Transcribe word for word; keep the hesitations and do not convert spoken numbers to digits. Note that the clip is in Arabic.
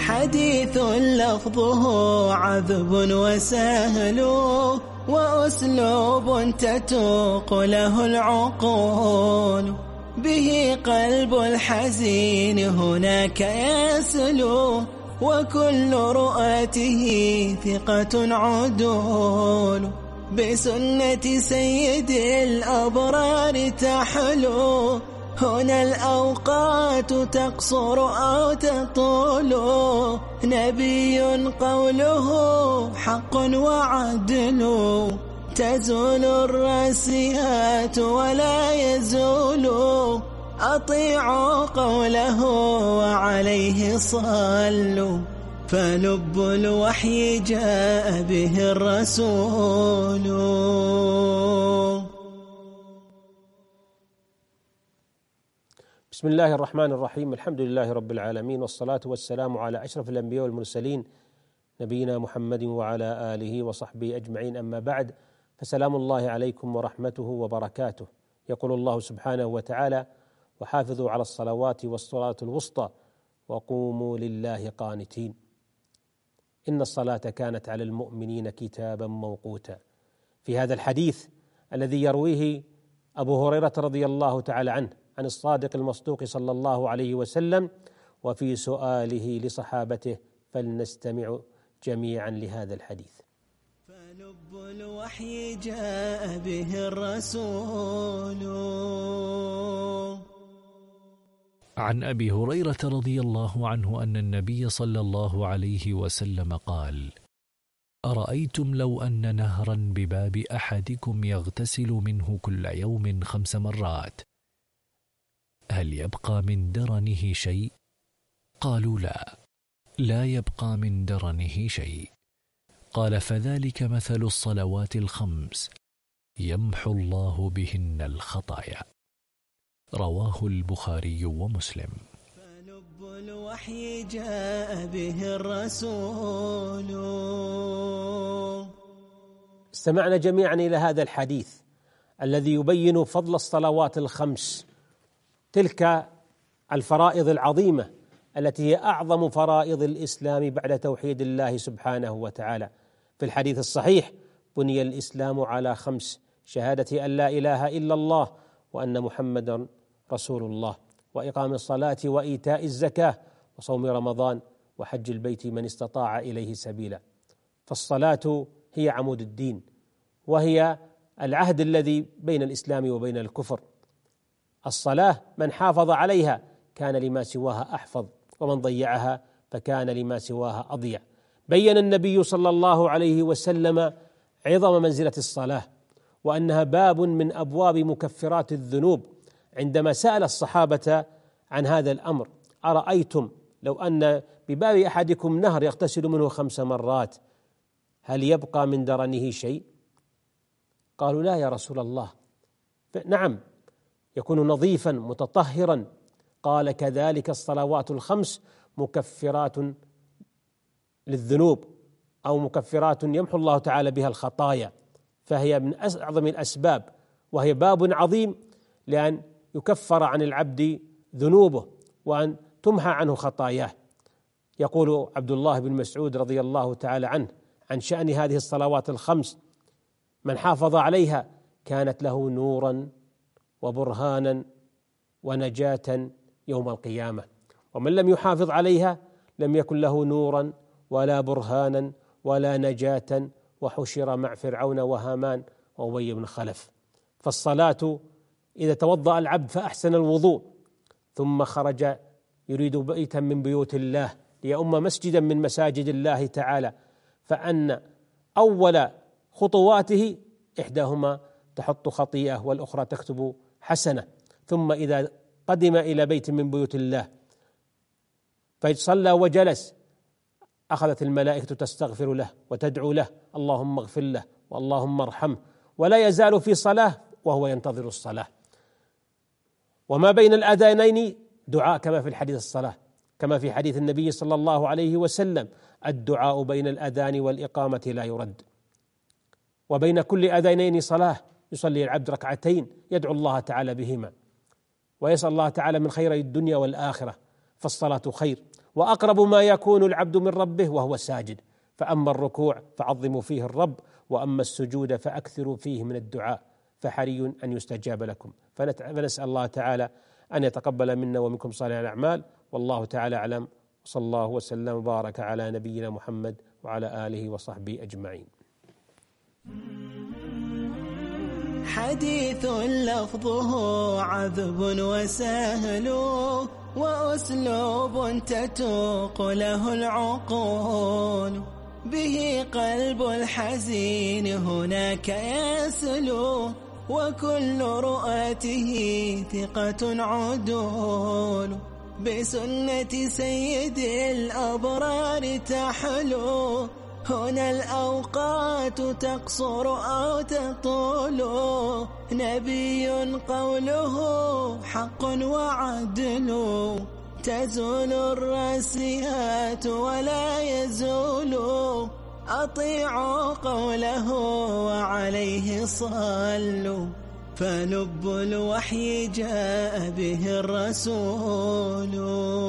حديث لفظه عذب وسهل وأسلوب تتوق له العقول به قلب الحزين هناك يسلو وكل رؤاته ثقة عدول بسنة سيد الأبرار تحلو هنا الأوقات تقصر أو تطول نبي قوله حق وعدل تزول الراسيات ولا يزول أطيعوا قوله وعليه صلوا فلب الوحي جاء به الرسول. بسم الله الرحمن الرحيم. الحمد لله رب العالمين، والصلاة والسلام على أشرف الأنبياء والمرسلين نبينا محمد وعلى آله وصحبه أجمعين، أما بعد، فسلام الله عليكم ورحمته وبركاته. يقول الله سبحانه وتعالى: وحافظوا على الصلوات والصلاة الوسطى وقوموا لله قانتين إن الصلاة كانت على المؤمنين كتابا موقوتا. في هذا الحديث الذي يرويه أبو هريرة رضي الله تعالى عنه عن الصادق المصدوق صلى الله عليه وسلم، وفي سؤاله لصحابته، فلنستمع جميعا لهذا الحديث. فلب الوحي جاء به الرسول. عن أبي هريرة رضي الله عنه أن النبي صلى الله عليه وسلم قال: أرأيتم لو أن نهرا بباب أحدكم يغتسل منه كل يوم خمس مرات، هل يبقى من درنه شيء؟ قالوا: لا، لا يبقى من درنه شيء. قال: فذلك مثل الصلوات الخمس يمحو الله بهن الخطايا. رواه البخاري ومسلم. فلب الوحي جاء به الرسول. استمعنا جميعا إلى هذا الحديث الذي يبين فضل الصلوات الخمس، تلك الفرائض العظيمة التي هي أعظم فرائض الإسلام بعد توحيد الله سبحانه وتعالى. في الحديث الصحيح: بني الإسلام على خمس: شهادة أن لا إله إلا الله وأن محمدا رسول الله، وإقام الصلاة وإيتاء الزكاة وصوم رمضان وحج البيت من استطاع إليه سبيلا. فالصلاة هي عمود الدين، وهي العهد الذي بين الإسلام وبين الكفر. الصلاة من حافظ عليها كان لما سواها أحفظ، ومن ضيعها فكان لما سواها أضيع. بين النبي صلى الله عليه وسلم عظم منزلة الصلاة، وأنها باب من أبواب مكفرات الذنوب، عندما سأل الصحابة عن هذا الأمر: أرأيتم لو أن بباب أحدكم نهر يغتسل منه خمس مرات، هل يبقى من درنه شيء؟ قالوا: لا يا رسول الله. نعم، يكون نظيفا متطهرا. قال: كذلك الصلوات الخمس مكفرات للذنوب، أو مكفرات يمحو الله تعالى بها الخطايا، فهي من أعظم الأسباب، وهي باب عظيم لأن يكفر عن العبد ذنوبه وأن تمحى عنه خطاياه. يقول عبد الله بن مسعود رضي الله تعالى عنه عن شأن هذه الصلوات الخمس: من حافظ عليها كانت له نورا وبرهانا ونجاة يوم القيامة، ومن لم يحافظ عليها لم يكن له نورا ولا برهانا ولا نجاة، وحشر مع فرعون وهامان وأبي بن خلف. فالصلاة إذا توضأ العبد فأحسن الوضوء ثم خرج يريد بيتا من بيوت الله ليؤم مسجدا من مساجد الله تعالى، فأن أول خطواته إحداهما تحط خطيئة والأخرى تكتب حسنة. ثم إذا قدم إلى بيت من بيوت الله فصلى وجلس، أخذت الملائكة تستغفر له وتدعو له: اللهم اغفر له واللهم ارحمه، ولا يزال في صلاة وهو ينتظر الصلاة. وما بين الأذانين دعاء كما في الحديث الصلاة، كما في حديث النبي صلى الله عليه وسلم: الدعاء بين الأذان والإقامة لا يرد. وبين كل أذانين صلاة، يصلي العبد ركعتين يدعو الله تعالى بهما ويسأل الله تعالى من خير الدنيا والآخرة. فالصلاة خير، وأقرب ما يكون العبد من ربه وهو ساجد، فأما الركوع فعظموا فيه الرب، وأما السجود فأكثروا فيه من الدعاء، فحري أن يستجاب لكم. فنسأل الله تعالى أن يتقبل منا ومنكم صالح الأعمال، والله تعالى أعلم، وصلى الله وسلم وبارك على نبينا محمد وعلى آله وصحبه أجمعين. حديث لفظه عذب وسهل، وأسلوب تتوق له العقول، به قلب الحزين هناك يسلو، وكل رؤاته ثقة عدول، بسنة سيد الأبرار تحلو، هنا الأوقات تقصر أو تطول، نبي قوله حق وعدل، تزول الراسيات ولا يزول، أطيعوا قوله وعليه صلوا، فلب الوحي جاء به الرسول.